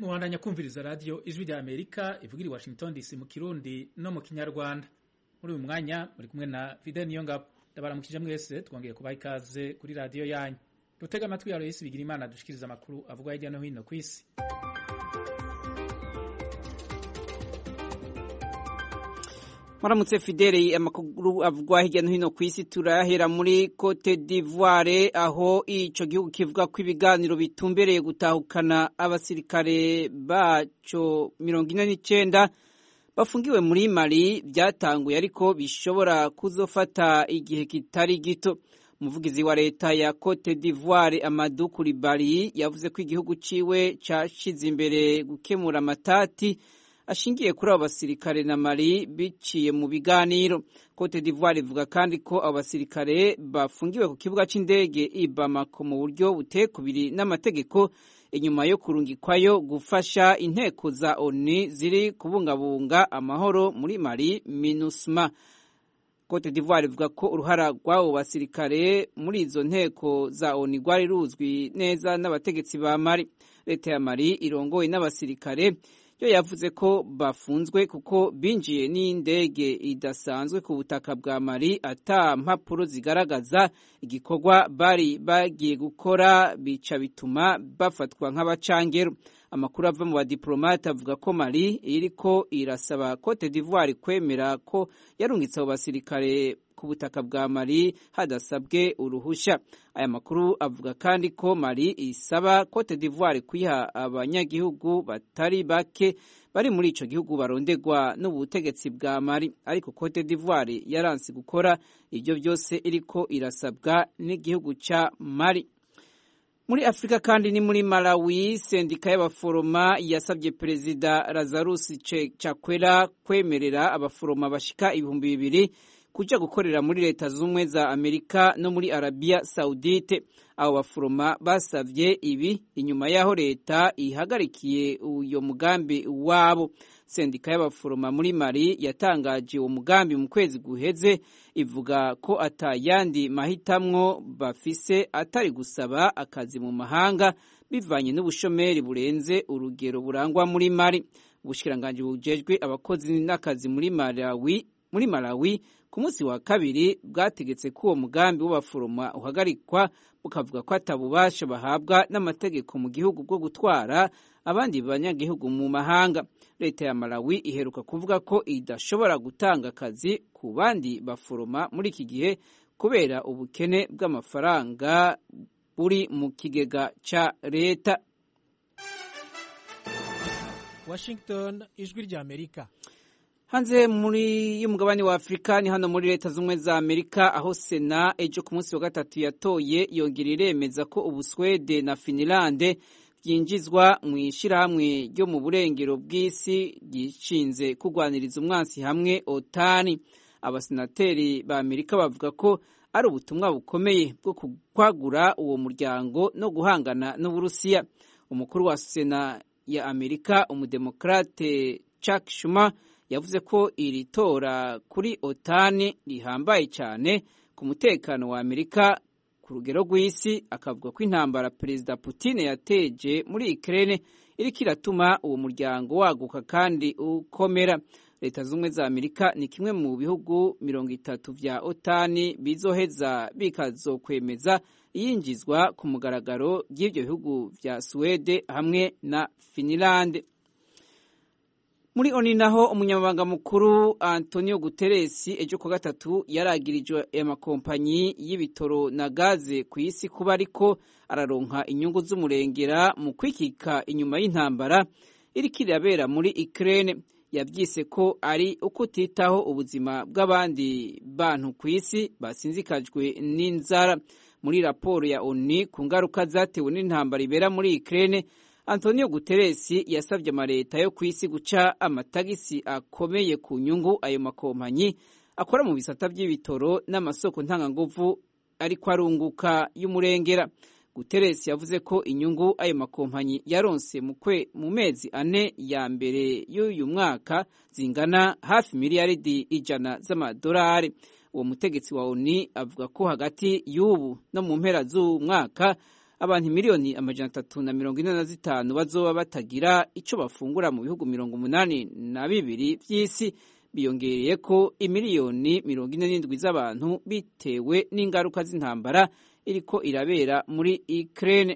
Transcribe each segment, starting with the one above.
Mubandanya kumviriza radio Ijwi rya Amerika ivugira i Washington DC mu Kirundi no mu Kinyarwanda. Muri uyu mwanya muri kumwe na Fidel Niyongabo. Ndabaramukije mwese twongeye kubaha ikaze kuri radio yanyu. Dutega amatwi ya Aloysi Bigirimana dushikiriza amakuru avugwa hirya no hino ku isi. Maramutse Fidele, amakuru avugwa hirya no hino ku isi turahera muri Cote d'Ivoire, aho ico gihugu kivuga ko ibiganiro bitumbereye gutahukana abasirikare baco 49 bafungiwe muri Mali byatanguye, ariko bishobora kuzofata igihe kitari gito. Umuvugizi wa leta ya Cote d'Ivoire Amadou Coulibaly yavuze ko igihugu ciwe cashize imbere gukemura amatati ashingiye kuri abo basirikare na Mali biciye mu biganiro. Cote d'Ivoire ivuga kandi ko abo basirikare bafungiwe ku kibuga c'indege i Bamako mu buryo butekubiri n'amategeko, inyuma yo kurungikwayo gufasha inteko za ONU ziri kubungabunga amahoro muri Mali, MINUSMA. Cote d'Ivoire ivuga ko uruhara rw'abo basirikare muri izo nteko za ONU rwari ruzwi neza n'abategetsi ba Mali. Leta ya Mali irongoye n'abasirikare yo yavuze ko bafunzwe kuko binjiye n'indege idasanzwe ku butaka bwa Mali ata mpapuro zigaragaza igikorwa bari bagiye gukora, bica bituma bafatwa nk'abacangero. Amakuru ava mu badiplomate avuga ko Mali iriko irasaba Cote d'Ivoire kwemera ko yarungitse abo basirikare ku butaka bwa Mali hadasabwe uruhusha. Aya makuru avuga kandi ko Mali isaba Cote d'Ivoire kwiha abanyagihugu batari bake bari muri ico gihugu barondegwa n'ubutegetsi bwa Mali, ariko Cote d'Ivoire yaranse gukora ibyo byose iriko irasabwa n'igihugu ca Mali. Muri Afrika kandi ni muri Malawi, sendika y'abaforoma yasabye Perezida Lazarus Chakwera kwemerera abaforoma bashika 2,000 kuja gukorera muri Leta Zumwe za Amerika no muri Arabia Saudite. Abo baforoma basavye ibi inyuma yaho leta ihagarikiye uyo mugambi wabo. Sendika y'abaforoma muri Mali yatangaje uwo mugambi mu kwezi guheze, ivuga ko atayandi mahitamwo bafise atari gusaba akazi mu mahanga bivanye n'ubushomeri burenze urugero burangwa muri Mali. Ubushikiranganje bujejwe abakozi n'akazi muri Malawi ku munsi wa kabiri bwategetse ko uwo mugambi w'abaforoma uhagarikwa, bukavuga ko atabubasha bahabwa n'amategeko mu gihugu bwo gutwara abandi banyagihugu mu mahanga. Leta ya Malawi iheruka kuvuga ko idashobora gutanga akazi ku bandi baforoma muri iki gihe kubera ubukene bw'amafaranga buri mu kigega ca leta. Washington, Ijwi rya Amerika. Hanze muri y'umugabane wa Afrika ni hano muri Leta Zumwe za Amerika, aho Sena ejo ku munsi wa gatatu yatoye yongera iremeza ko Ubuswede na Finland byinjizwa mu ishirahamwe ryo mu burengero bw'isi gishinze kugwaniriza umwansi hamwe OTAN. Abasenateri ba Amerika bavuga ko ari ubutumwa bukomeye bwo kwagura uwo muryango no guhangana n'Uburusiya. Umukuru wa Sena ya Amerika, umudemokrate Chuck Schumer, yavuze ko iri tora kuri OTAN rihambaye cyane ku mutekano wa Amerika ku rugero rw'isi. Akavuga ko intambara Perezida Putin yateje muri Ukraine iriko iratuma uwo muryango waguka kandi ukomera. Leta Zumwe za Amerika ni kimwe mu bihugu 30 vya OTAN bizoheza bikazokwemeza iyinjizwa ku mugaragaro y'ivyo bihugu vya Swede hamwe na Finland. Muri ONU naho umunyamabanga mukuru Antonio Guterres ejo ku gatatu yaragirijwe amakompanyi y'ibitoro na gaze ku isi kuba ariko araronka inyungu z'umurengera mu kwikika inyuma y'intambara iriko irabera muri Ukraine. Yavyise ko ari ukutitaho ubuzima bw'abandi bantu ku isi basinzikajwe n'inzara. Muri raporo ya ONU ku ngaruka zatewe n'intambara ibera muri Ukraine, Antonio Guterres yasabye amaleta yo kwisi guca amatagisi akomeye ku nyungu ayo makompanyi akora mu bisata by'ibitoro n'amasoko ntanganguvu ariko arunguka y'umurengera. Guterres yavuze ko inyungu ayo makompanyi yaronse mu mezi 4 ya mbere y'uyu mwaka zingana hafi miliyaridi 100 z'amadolari. Uwo mutegetsi wa ONU avuga ko hagati y'ubu no mu mpera z'umwaka abantu miliyoni 345 bazoba batagira ico bafungura mu bihugu 82 vy'isi, biyongereye ko imiliyoni 47 z'abantu bitewe n'ingaruka z'intambara iriko irabera muri Ukraine.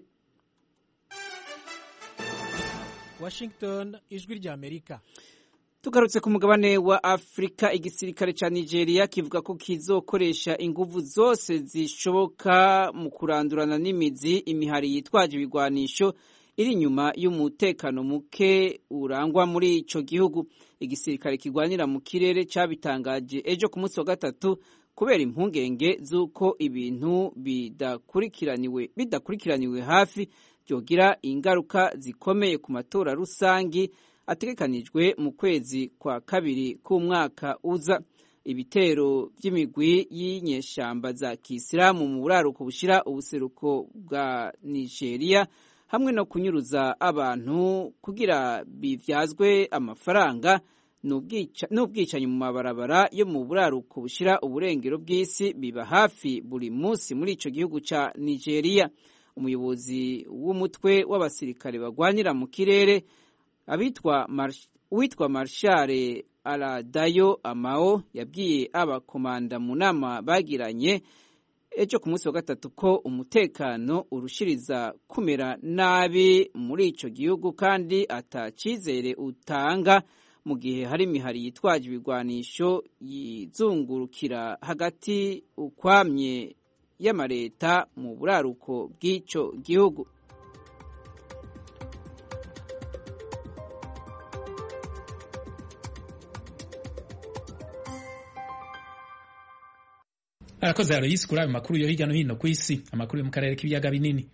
Washington, ijwi rya Amerika. Tugarutse ku mugabane wa Afrika, igisirikare ca Nigeria kivuga ko kizokoresha inguvu zose zishoboka mu kurandurana n'imizi imihari yitwaje ibigwanisho iri inyuma y'umutekano muke urangwa muri ico gihugu. Igisirikare kigwanira mu kirere cabitangaje ejo ku munsi wa gatatu kubera impungenge z'uko ibintu bidakurikiraniwe hafi byogira ingaruka zikomeye ku matora rusangi ategekanijwe mu kwezi kwa kabiri k'umwaka uza. Ibitero by'imigwi y'inyeshamba za Kisilamu mu buraruko bushira ubuseruko bwa Nigeria hamwe no kunyuruza abantu kugira bivyazwe amafaranga n'ubwicanyi mu mabarabara yo mu buraruko bushira uburengero bw'isi biba hafi buri munsi muri ico gihugu ca Nigeria. Umuyobozi w'umutwe w'abasirikare bagwanira mu kirere witwa Marshal Aladayo Amao yabwiye abakomanda mu nama bagiranye ejo ku munsi wa gatatu ko umutekano urushiriza kumera nabi muri ico gihugu kandi atacizere utanga mu gihe hari imihari yitwaje ibigwanisho yizungurukira hagati ukwamye y'amareta mu buraruko bw'ico gihugu. Arakoze yaro yisikura ayo makuru yo hirya no hino ku isi, amakuru yo mu karere k'ibiyaga binini.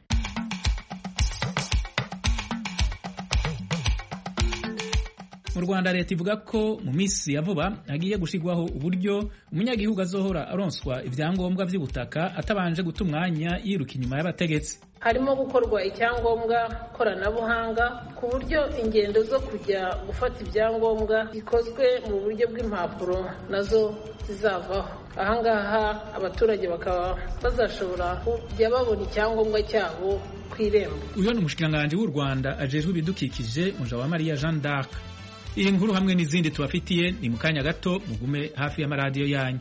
Mu Rwanda leta ivuga ko mu minsi ya vuba hagiye gushigwaho uburyo umunyagihugu azohora aronswa ivyangombwa vy'ubutaka atabanje guta umwanya yiruka inyuma y'abategetsi. Harimo gukorwa icyangombwa koranabuhanga ku buryo ingendo zo kujya gufata ibyangombwa bikozwe mu buryo bw'impapuro nazo zizavaho. Ahangaha abaturage bakaba bazashobora kujya babona icyangombwa cyabo kw'irembo. Uyo ni umushikiranganji w'u Rwanda ajejwe ibidukikije Mujawamariya Jeanne d'Arc. Iyi nkuru hamwe n'izindi tubafitiye ni mu kanya gato, mugume hafi y'amaradiyo yanyu.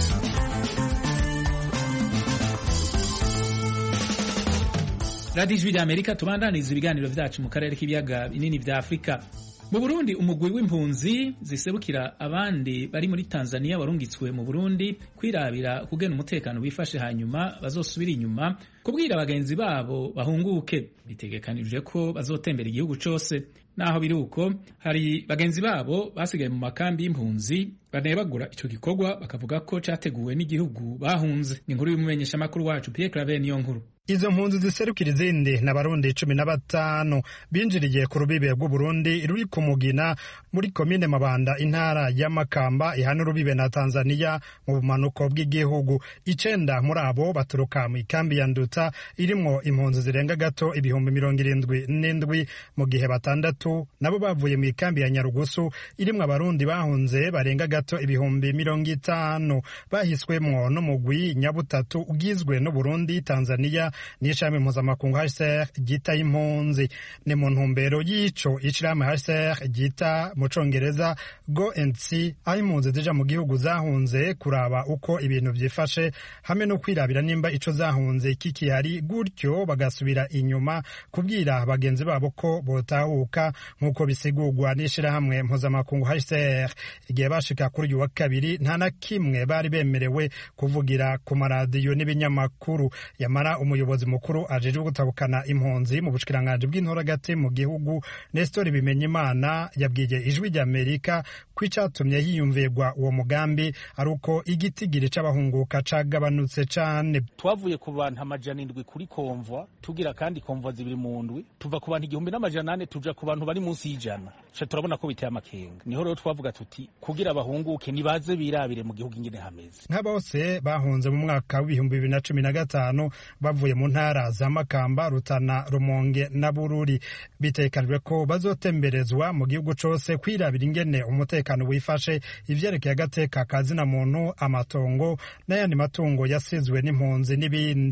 Radio Ijwi rya Amerika, tubandaniza ibiganiro vyacu mu karere k'ibiyaga binini vya Afrika. Mu Burundi umugwi w'impunzi ziserukira abandi bari muri Tanzania warungitswe mu Burundi kwirabira kugena umutekano wifashe hanyuma bazosubira inyuma kubwira abagenzi babo bahunguke. Bitegekanijwe ko bazotembera igihugu cose. Naho biri uko hari bagenzi babo basigaye mu makambi y'impunzi banebagura ico gikorwa bakavuga ko categuwe n'igihugu bahunze. Ni inkuru y'umumenyesha makuru wacu Pierre Claver niyo nkuru. Izo mpunzi ziserukira izindi n'abarundi 15 binjiriye ku rubibe rw'u Burundi ruri ku Mugina muri komine Mabanda intara ya Makamba ihana urubibe na Tanzania mu bumanuko bw'igihugu. 9 muri abo baturuka mu ikambi ya Nduta irimwo impunzi zirenga gato 77 mu gihe 6 nabo bavuye mu ikambi ya Nyarugusu irimwo abarundi bahunze barenga gato 50 bahiswemwo n'umugwi nyabutatu ugizwe n'u Burundi, Tanzania n'ishami mpuzamakungu HCR gita impunzi. Ni mu ntumbero y'ico ishirahamwe HCR gita mu Congereza Go and See aho impunzi zija mu gihugu zahunze kuraba uko ibintu vyifashe hamwe no kwirabira nimba ico zahunze kikihari, gutyo bagasubira inyuma kubwira bagenzi babo ko botahuka nk'uko bisigurwa n'ishirahamwe mpuzamakungu HCR. Igihe bashika kuri uyu wa kabiri nta na kimwe bari bemerewe kuvugira ku maradiyo n'ibinyamakuru. Yamara umuyobozi mukuru ajejwe gutabukana impunzi mu bushikiranganje bw'intoragati mu gihugu Nestor Bimenyimana yabwiye Ijwi rya Amerika ko icatumye hiyumvirwa uwo mugambi ari uko igitigiri c'abahunguka cagabanutse cane. Twavuye ku bantu 700 kuri konvwa tugira kandi konvwa zibiri mu ndwi tuva ku bantu 1400 tuja ku bantu bari munsi y'ijana. Turabona ko biteye amakenga. Niho rero twavuga tuti kugira abahunguke nibaze birabire mu gihugu ingene hameze. Nk'abose bahunze mu mwaka wa 2015 bavuye mu ntara za Makamba, Rutana, Rumonge na Bururi. Bitekanijwe ko bazotemberezwa mu gihugu cose kwirabira ingene umutekano wifashe, ivyerekeye agateka kazina muntu, amatongo n'ayandi matungo yasizwe n'impunzi n'ibindi.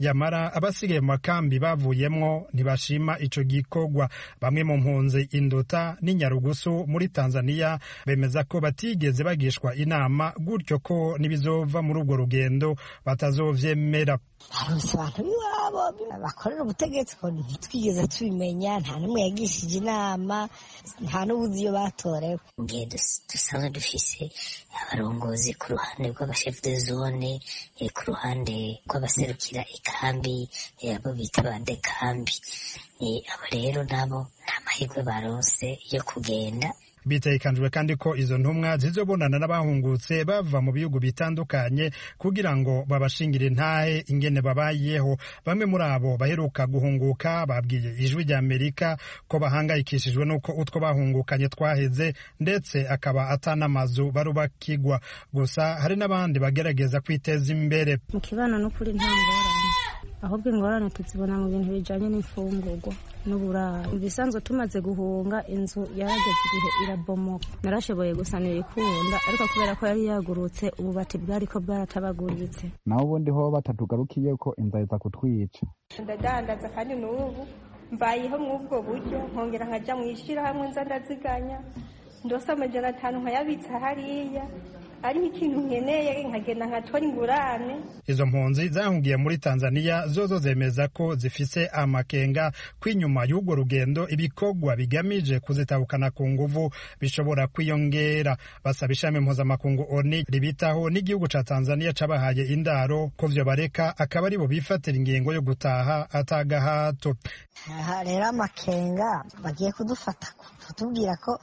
yamara abasigaye mu makambi bavuyemwo ntibashima ico gikorwa. Bamwe mu mpunzi Induta n'Inyarugusu muri Tanzania bemeza ko batigeze bagishwa inama gutyo ko nibizova muri urwo rugendo batazovyemera. Harose abantu biwabo bakorera ubutegetsi ko ntitwigeze tubimenya, nta n'umwe yagishije inama, nta n'ubuzi iyo batorewe. Ngendo dusanzwe dufise abarongozi ku ruhande rw'abashef de zone, ku ruhande rw'abaserukira ikambi, abo bita bandekambi. Abo rero nabo nta mahirwe baronse yo kugenda. Bitegekanijwe kandi ko izo ntumwa zizobonana n'abahungutse bava mu bihugu bitandukanye kugira ngo babashingire intahe ingene babayeho. Bamwe muri abo baheruka guhunguka babwiye Ijwi ry'Amerika ko bahangayikishijwe n'uko utwo bahungukanye twaheze, ndetse akaba atanamazu barubakigwa. Gusa hari n'abandi bagerageza kwiteza imbere. Mu kibano n'ukuri nta ngorane, ahubwo ingorane tuzibona mu bintu bijanye n'imfungurwa n'uburaro. Ibisanzwe tumaze guhunga inzu yarageze igihe irabomoka, narashoboye gusanira ikunda, ariko kubera ko yari yagurutse ububati bwariko bwaratabaguritse. Naho ubundi ho batatugarukiye ko inzara iza kutwica. Ndadandaza kandi n'ubu mbayeho mw'ubwo buryo, nkongera nkaja mw'ishirahamwe nza ndaziganya, ndose 500 nkayabitsa hariya, ari ikintu nkeneye nkagenda nkatora ingurane. Izo mpunzi zahungiye muri Tanzania zozo zemeza ko zifise amakenga kwinyuma y'urwo rugendo ibikorwa bigamije kuzitabukana ku nguvu bishobora kwiyongera. Basaba ishami mpuzamakungu ONU ribitaho n'igihugu ca Tanzania cabahaye indaro ko vyo bareka akaba aribo bifatira ingingo yo gutaha atagahato. Rero amakenga bagiye kudufata kutubwira ko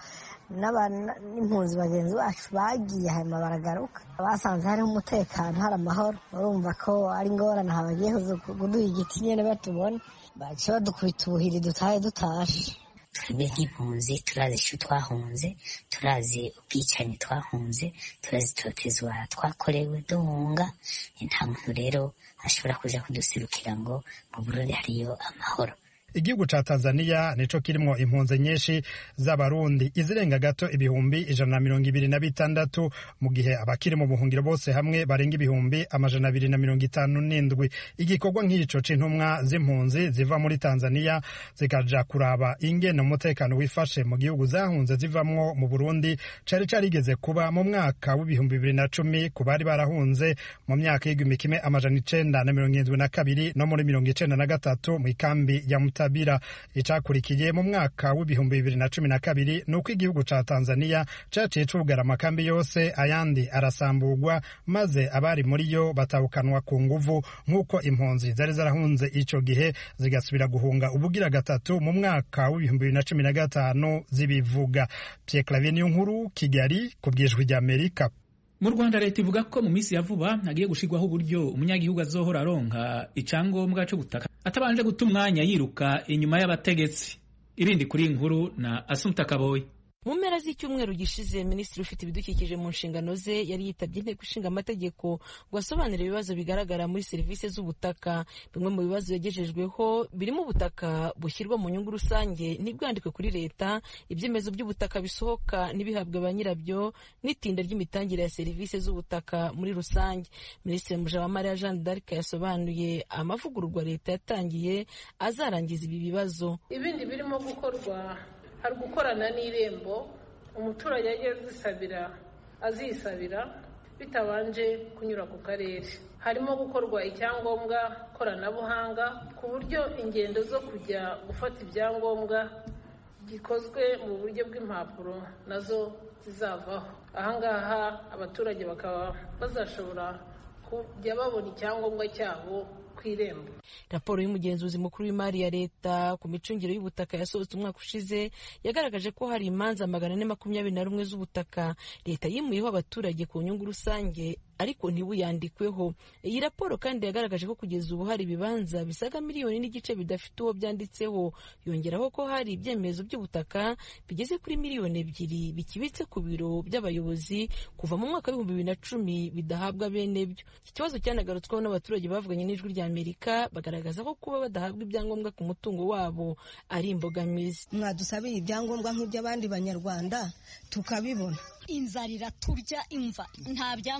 n'impunzi bagenzi bacu bagiye hanyuma baragaruka, basanze hariho umutekano, hari amahoro. Urumva ko ari ingorane bagiye kuduha igiti nyene batubona, baciye badukubita ubuhiri dutahe dutashe. Twebwe nk'impunzi turazi ico twahunze, turazi ubwicanyi twahunze, turazi itotezwa twakorewe duhunga. Nta muntu rero ashobora kuja kuduserukira ngo mu Burundi hariyo amahoro. Igihugu ca Tanzania nico kirimwo impunzi nyinshi z'abarundi izirenga gato ibihumbi 126, mu gihe abakiri mu buhungiro bose hamwe barenga ibihumbi 257. Igikorwa nk'ico c'intumwa z'impunzi ziva muri Tanzania zikaja kuraba ingene umutekano wifashe mu gihugu zahunze zivamwo mu Burundi cari carigeze kuba mu mwaka w'ibihumbi 2010 ku bari barahunze mu myaka y'1972 no muri 1993 mu ikambi ya Mutabira. Icakurikiye mu mwaka w'ibihumbi 2012 nuko igihugu ca Tanzania caciye cugara amakambi yose, ayandi arasamburwa, maze abari muri yo batabukanwa ku nguvu nk'uko impunzi zari zarahunze ico gihe zigasubira guhunga ubugira gatatu mu mwaka w'ibihumbi 2015 zibivuga. Pierre Claver Niyonkuru, Kigali, ku bw'Ijwi ry'Amerika. Mu Rwanda leta ivuga ko mu minsi ya vuba hagiye gushirwaho uburyo umunyagihugu azohora aronka icangombwa cyo gutaka atabanje guta umwanya yiruka inyuma y'abategetsi. Irindi kuri inkuru na Asumta Kaboyi. Mu mpera z'icyumweru gishize Minisitiri ufite ibidukikije mu nshingano ze yari yitabye inteko ishinga amategeko ngo asobanure ibibazo bigaragara muri serivisi z'ubutaka. Bimwe mu bibazo yagejejweho birimo ubutaka bushyirwa mu nyungu rusange ntibwandikwe kuri leta, ibyemezo by'ubutaka bisohoka n'ibihabwa ba nyirabyo, n'itinda ry'imitangire ya serivisi z'ubutaka muri rusange. Minisitiri Mujawamariya Jeanne d'Arc yasobanuye amavugururwa leta yatangiye azarangiza ibi bibazo. Ibindi birimo gukorwa hari gukorana n'irembo, umuturage ajya azisabira bitabanje kunyura ku karere. Harimo gukorwa icyangombwa koranabuhanga ku buryo ingendo zo kujya gufata ibyangombwa gikozwe mu buryo bw'impapuro nazo zizavaho. Ahangaha abaturage bakaba bazashobora kujya babona icyangombwa cyabo ku irembo. Raporo y'umugenzuzi mukuru w'imari ya leta ku micungire y'ubutaka yasohotse umwaka ushize yagaragaje ko hari imanza 421 z'ubutaka leta yimuyeho abaturage ku nyungu rusange ariko ntibuyandikweho. Iyi raporo kandi yagaragaje ko kugeza ubu hari ibibanza bisaga 1.5 miliyoni bidafite uwo byanditseho. Yongeraho ko hari ibyemezo by'ubutaka bigeze kuri 2 miliyoni bikibitse ku biro by'abayobozi kuva mu mwaka w'2010 bidahabwa bene byo. Iki kibazo cyanagarutsweho n'abaturage bavuganye n'Ijwi ry'Amerika bagaragaza ko kuba badahabwa ibyangombwa ku mutungo wabo ari imbogamizi. Mwadusabira ibyangombwa nk'iby'abandi banyarwanda tukabibona. Inzara iraturya imva, nta byangombwa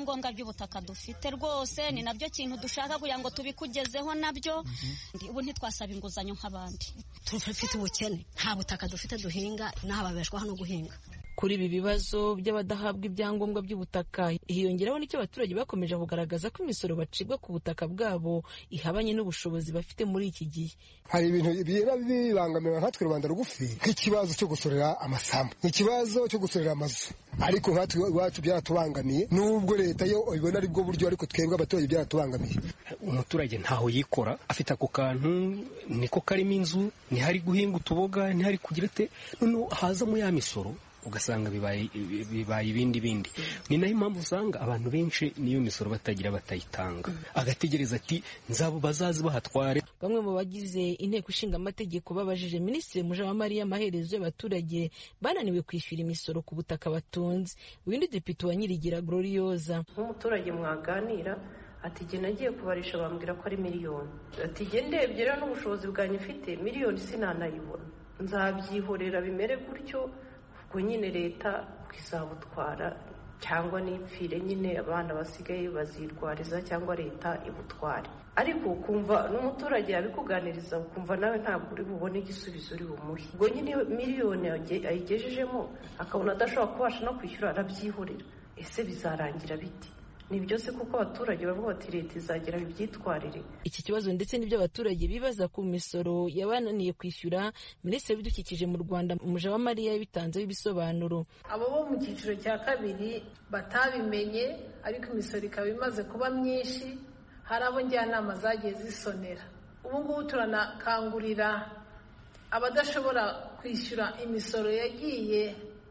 y'ubutaka dufite rwose ni nabyo kintu dushaka kugira ngo tubikugezeho nabyo ubu ntitwasaba inguzanyo nk'abandi dufite ubukene nta butaka dufite duhinga n'aho babeshwaho no guhinga. Kuri ibi bibazo by'abadahabwa ibyangombwa by'ubutaka hiyongeraho n'icyo abaturage bakomeje kugaragaza ko imisoro bacibwa ku butaka bwabo ihabanye n'ubushobozi bafite muri iki gihe. Hari ibintu biba bibangamira nkatwe rubanda rugufi nk'ikibazo cyo gusorera amasambu, ikibazo cyo gusorera amazu, ariko nkatwe iwacu byaratubangamiye nubwo leta yo ibona ari bwo buryo, ariko twebwe abaturage byaratubangamiye. Umuturage ntaho yikora, afite ako kantu niko karimo inzu, ntihari guhinga utuboga, ntihari kugira te, none hazamo ya misoro ugasanga bibaye ibindi. Ni nayo impamvu usanga abantu benshi niyo misoro batagira batayitanga, agategereza ati nzabo bazazi bahatware. Bamwe mu bagize inteko ishinga amategeko babajije Minisitiri Mujawamariya amaherezo y'abaturage bananiwe kwishyura imisoro ku butaka batunze. Uwindi Depite wa Nyirigira Gloriosa: nk'umuturage mwaganira ati jye nagiye kubarisha bambwira ko ari miliyoni, ati jye ndebye rero n'ubushobozi bwanyu ufite miliyoni sinanayibona, nzabyihorera bimere gutyo, ubwo nyine leta izabutwara cyangwa n'ipfire, nyine abana basigaye bazirwariza cyangwa leta ibutware. Ariko ukumva n'umuturage yabikuganiriza ukumva nawe ntabwo uri bubone igisubizo uri bumuhe, ubwo nyine miliyoni ayigejejemo akabona adashobora kubasha no kwishyura arabyihorera. Ese bizarangira biti? Ni byose kuko abaturage bavuga bati leta izagera ibyitwarire. Iki kibazo ndetse n'ibyo abaturage bibaza ku misoro yabananiye kwishyura, Minisitiri w'Ibidukikije mu Rwanda Mujawamariya yabitanzeho ibisobanuro. Abo bo mu cyiciro cya kabiri batabimenye ariko imisoro ikaba imaze kuba myinshi, hari abo njyanama zagiye zisonera. Ubu ngubu turanakangurira abadashobora kwishyura imisoro yagiye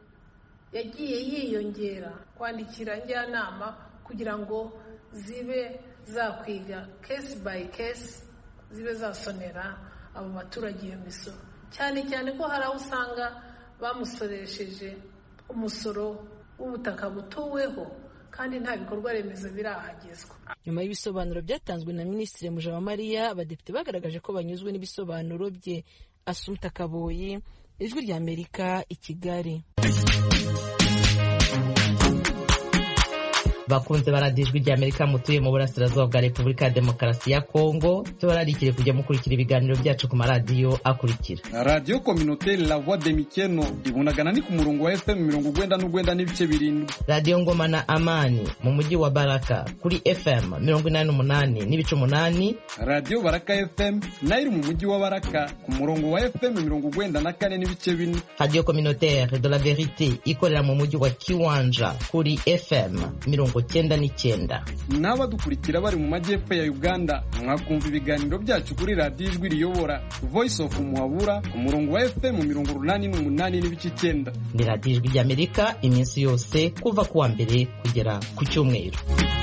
yiyongera kwandikira njyanama kugira ngo zibe zakwiga case by case, zibe zasonera abo baturage iyo misoro, cyane cyane ko hari aho usanga bamusoresheje umusoro w'ubutaka butuweho kandi nta bikorwa remezo birahagezwa. Nyuma y'ibisobanuro byatanzwe na Minisitiri Mujawamariya, abadepite bagaragaje ko banyuzwe n'ibisobanuro bye. Assumpta Kaboyi, Ijwi ry'Amerika, i Kigali. Bakunze baradiyo Ijwi ry'Amerika mutuye mu burasirazuba bwa Repubulika ya Demokarasi ya Kongo, tubararikire kujya mukurikira ibiganiro byacu ku maradiyo akurikira: Radio Communautaire La Voix de Mikeno ibunagana ni ku murongo wa FM 99.7, Radio Ngoma na Amani mu mujyi wa Baraka kuri FM 88.8, Radio Baraka FM nayo mu mujyi wa Baraka ku murongo wa FM 94.4, Radio Communautaire de la Vérité ikorera mu mujyi wa Kiwanja kuri FM 99. N'abadukurikira bari mu majyepfo ya Uganda mwakumva ibiganiro byacu kuri Radio Ijwi riyobora Voice of Muhabura ku murongo wa FM 88.9. Ni Radio Ijwi ry'Amerika iminsi yose kuva kuwa mbere kugera ku cyumweru.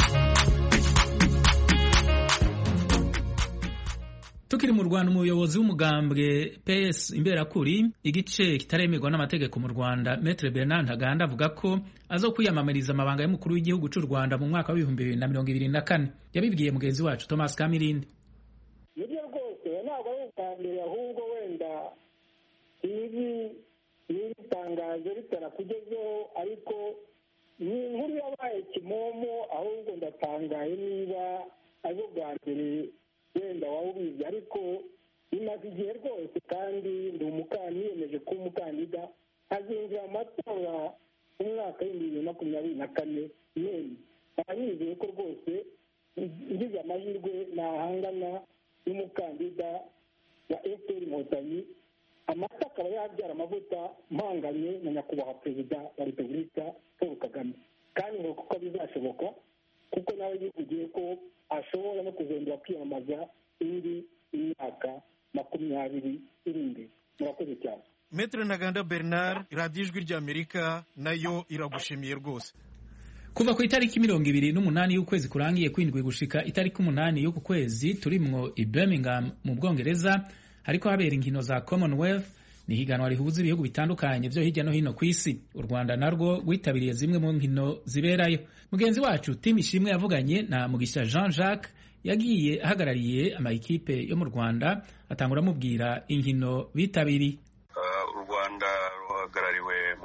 Tukiri mu Rwanda, umuyobozi w'umugambwe PS Imberakuri igice kitaremerwa n'amategeko mu Rwanda, Maître Bernard Ntaganda, avuga ko azokwiyamamariza amabanga y'umukuru w'igihugu cy'u Rwanda mu mwaka wa 2024. Yabibwiye mugenzi wacu Thomas Kamirindi. Nibyo rwose ntabwo ari ubwambere, ahubwo wenda ibi n'itangazo ritarakugezeho, ariko ni inkuru yabaye kimomo, ahubwo ndatangaye niba ari ubwa mbere wenda waba ubizi, ariko bimaze igihe rwose, kandi ndi niyemeje kuba umukandida azinjira amatora mu mwaka w'2024. none abanyizeye ko rwose ngize amahirwe nahangana n'umukandida wa FPR Inkotanyi, amata akaba yabyara amavuta mpanganye na nyakubahwa Perezida wa Repubulika Paul Kagame, kandi ngo kuko bizashoboka kuko nawe yivugiye ko ashobora no kuzongera kwiyamamaza indi imyaka 20 iri imbere. Murakoze cyane. Maître Ntaganda Bernard, Radio Ijwi ry'Amerika nayo iragushimiye rwose. Kuva ku itariki 28 y'ukwezi kurangiye kwindwi gushika itariki 8 y'uku kwezi turimwo i Birmingham mu Bwongereza, hariko habera inkino za Commonwealth, ni higanwa rihuza ibihugu bitandukanye byo hirya no hino ku isi. U Rwanda narwo rwitabiriye zimwe mu nkino ziberayo. Mugenzi wacu Tim Ishimwe yavuganye na Mugisha Jean Jacques yagiye ahagarariye amayikipe yo mu Rwanda, atangura amubwira inkino bitabiriye. U Rwanda ruhagarariwe mu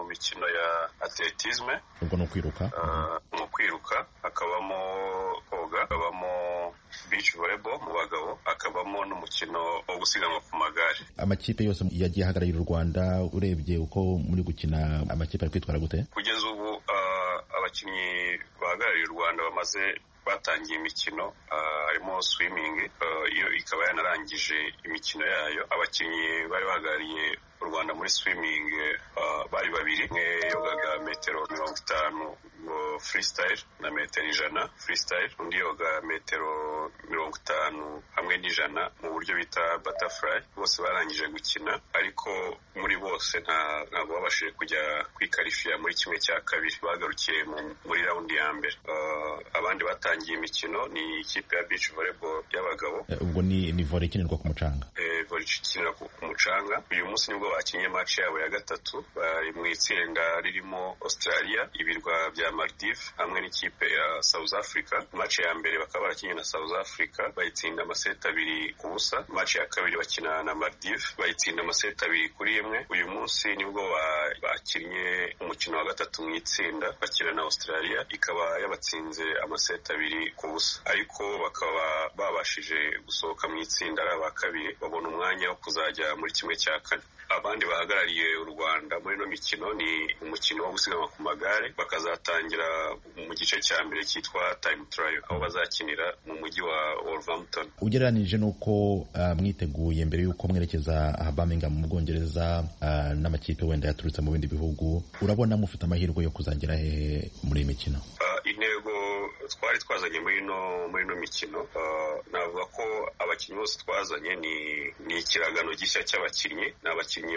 mikino ya atletisme, ubwo no kwiruka, hakabamo koga, hakabamo beach volleyball mu bagabo, hakabamo n'umukino wo gusiganwa ku magare. Amakipe yose yagiye ahagararira u Rwanda, urebye uko muri gukina amakipe ari kwitwara gute? Kugeza ubu abakinnyi bahagarariye u Rwanda batangiye imikino, harimo swimming, iyo ikaba yanarangije imikino yayo. Abakinnyi bari bahagarariye u Rwanda muri swimming bari babiri, umwe yogaga metero 50 freestyle na metero 100 freestyle, undi yoga metero 50 hamwe n'ijana mu buryo bita butterfly. Bose barangije gukina, ariko muri bose ntabwo babashije kujya kwikarifiya muri kimwe cya kabiri, bagarukiye muri raundi ya mbere. Abandi batangiye imikino ni ikipe ya beach volleyball y'abagabo. Ubwo ni volley ikinirwa ku mucanga. Volley ikinirwa ku mucanga. Uyu munsi nibwo bakinye match yabo ya gatatu, bari mu itsinda ririmo Australia, ibirwa bya Maldives hamwe n'ikipe ya South Africa. Match ya mbere bakaba barakinye na South Africa, bayitsinda amaseti 2-0. Match ya kabiri bakina na Maldives, bayitsinda amaseti 2-1. Uyu munsi nibwo bakinye umukino wa gatatu mu itsinda, bakina na Australia, ikaba yabatsinze amaseti 2-0, ariko bakaba babashije gusohoka mu itsinda ari aba kabiri, babona umwanya wo kuzajya muri kimwe cya kane. Abandi bahagarariye u Rwanda muri no mikino ni umukino wo gusiganwa ku magare, bakazatangira mu gice cya mbere cyitwa time trial, aho bazakinira mu mujyi wa Wolverhampton. Ugereranije nuko mwiteguye mbere yuko mwerekeza Birmingham mu Bwongereza n'amakipe wenda yaturutse mu bindi bihugu, urabona mufite amahirwe yo kuzagera hehe muri imikino? Intego twari twazanye muri no mikino, navuga ko abakinnyi bose twazanye ni ikiragano gishya cy'abakinnyi, n'abakinnyi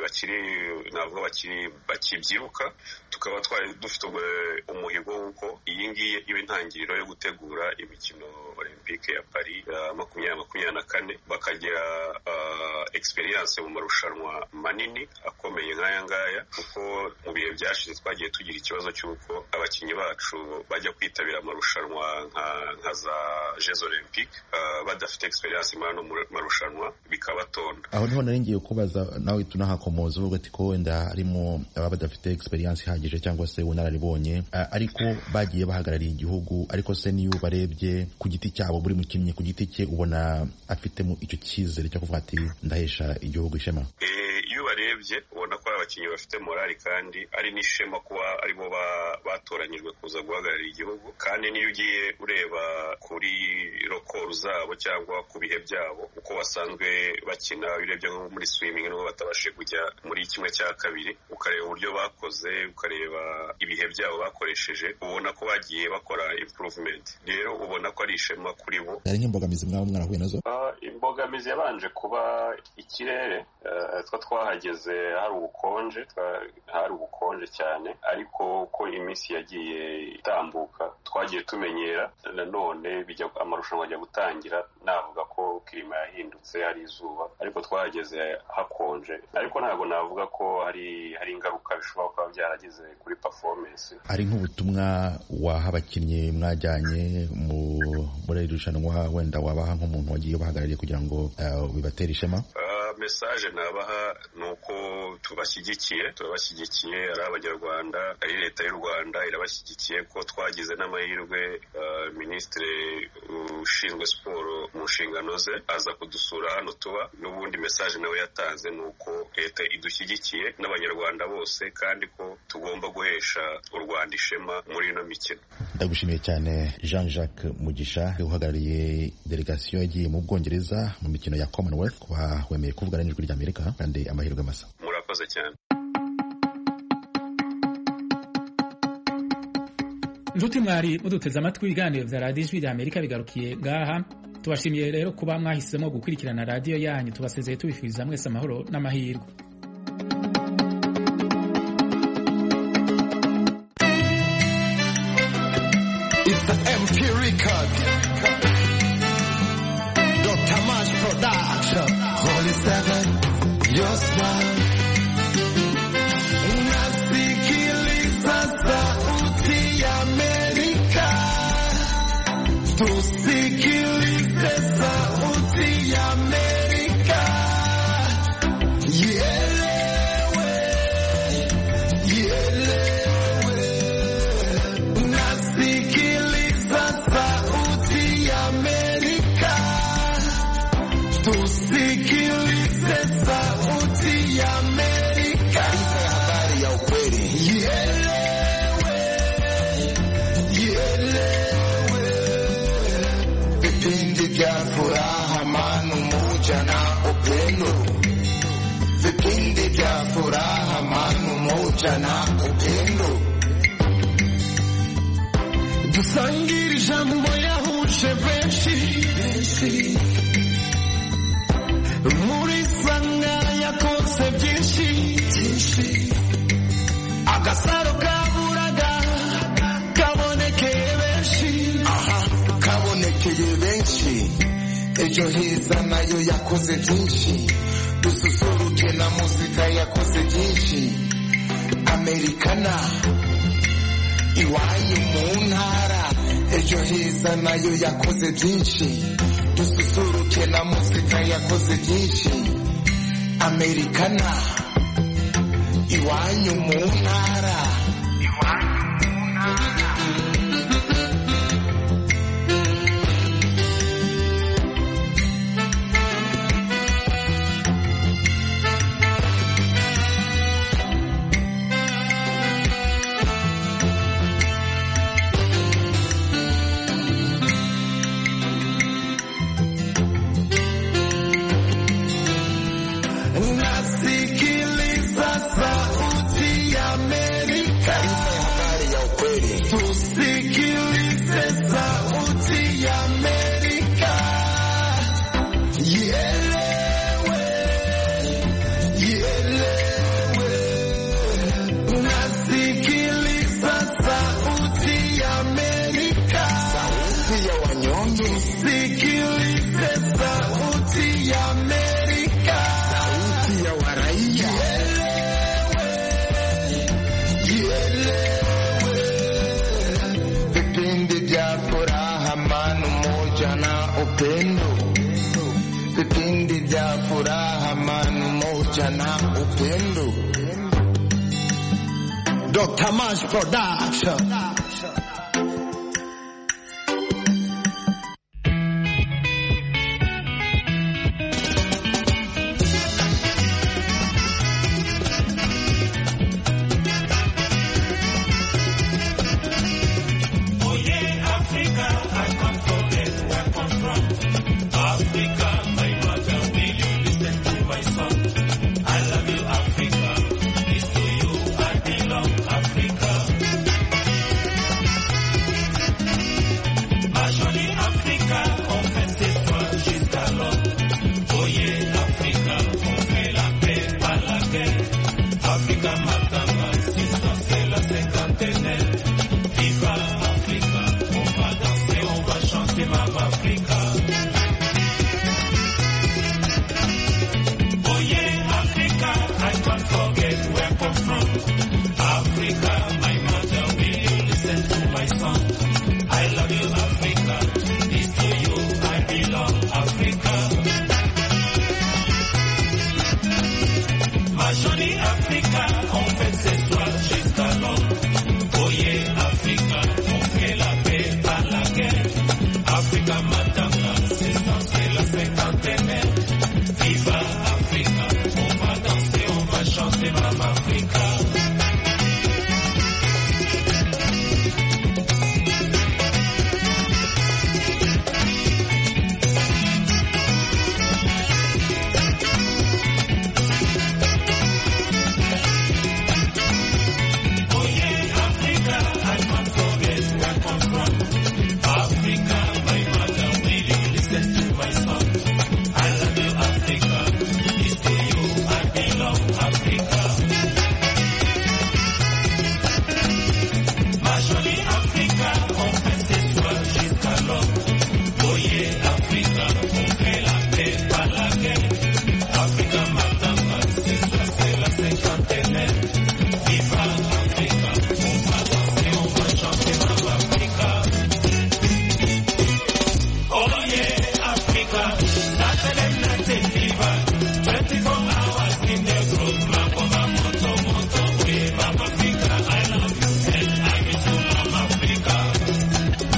bakibyiruka. Tukaba twari dufite umuhigo w'uko iyi ngiyi iba intangiriro yo gutegura imikino olympique ya Paris 2024, bakagira experience mu marushanwa manini akomeye nk'aya ngaya, kuko mu bihe byashize twagiye tugira ikibazo cy'uko abakinnyi bacu bajya kwitabira amarushanwa nka za Jeux Olympiques badafite experience muri no marushanwa, bikabatonda. Aho niho naringiye kubaza nawe tunahakomoza uvuga ati ko wenda harimo aba badafite experience ihagije cyangwa se unararibonye, ariko bagiye bahagarariye igihugu, ariko se niyo barebye ku giti cyabo, buri mukinnyi ku giti cye ubona afitemo icyo cyizere cyo kuvuga ati ndahesha igihugu ishema? Iyo barebye ubona ko abakinnyi bafite morali, kandi ari n'ishema kuba aribo batoranyijwe kuza guhagararira igihugu. Kandi niyo ugiye ureba kuri rokoro zabo cyangwa ku bihe byabo uko basanzwe bakina, urebye nko muri swimming nubwo batabashije kujya muri kimwe cya kabiri, ukareba uburyo bakoze, ukareba ibihe byabo bakoresheje, ubona ko bagiye bakora improvement. Rero ubona ko ari ishema kuri bo. Hari nk'imbogamizi mwaba mwarahuye nazo? Imbogamizi yabanje kuba ikirere. Twahageze hari ubukonje cyane, ariko uko iminsi yagiye itambuka twagiye tumenyera. Nanone amarushanwa ajya gutangira, navuga ko klima yahindutse, hari izuba, ariko twahageze hakonje. Ariko ntabwo navuga ko hari ingaruka bishobora kuba byarageze kuri performance. Hari nk'ubutumwa waha abakinnyi mwajyanye muri irushanwa, wenda wabaha nk'umuntu wagiye bahagarariye kugira ngo bibatere ishema? Message nabaha nuko turabashyigikiye ari abanyarwanda, ari leta y'u Rwanda irabashyigikiye, ko twagize n'amahirwe minisitiri ushinzwe siporo mu nshingano ze aza kudusura hano tuba. N'ubundi message nawe yatanze nuko leta idushyigikiye n'abanyarwanda bose, kandi ko tugomba guhesha u Rwanda ishema muri ino mikino. Ndagushimiye cyane Jean-Jacques Mugisha, uhagarariye delegation yagiye mu Bwongereza mu mikino ya Commonwealth, kuba wemeye kuvugana n'ijwi ry'Amerika, kandi amahirwe masa. Murakoze cyane. Njuti mwari muduteze amatwi, ibiganiro vya Radio Ijwi ry'Amerika bigarukiye ngaha. Tubashimiye rero kuba mwahisemo gukurikirana radio yanyu. Tubasezeye tubifuriza mwese amahoro n'amahirwe. It's the MP record. Dr. Mash Production. Holy Seven, your smile. Nasikiliza sauti ya Amerika. Tusikilize sauti ya Amerika. Ielewe, ielewe. vipindi vya furaha, amani, umoja na upendo. Vipindi vya furaha, amani, umoja na upendo. Dusangire ijambo yahuje benshi, muri sanga yakoze byinshi, agasaro kaburaga kabonekeye benshi, kabonekeye benshi. Ejo heza nayo yakoze byinshi, dususuruke na muzika yakoze byinshi. Amerikana iwanyu mu ntara, ejo heza nayo yakoze byinshi, dususuruke na muzika yakoze byinshi. Amerikana iwanyu mu ntara, iwanyu mu ntara. Vipindi vya furaha, amani, umoja na upendo. Dr. Mash Production.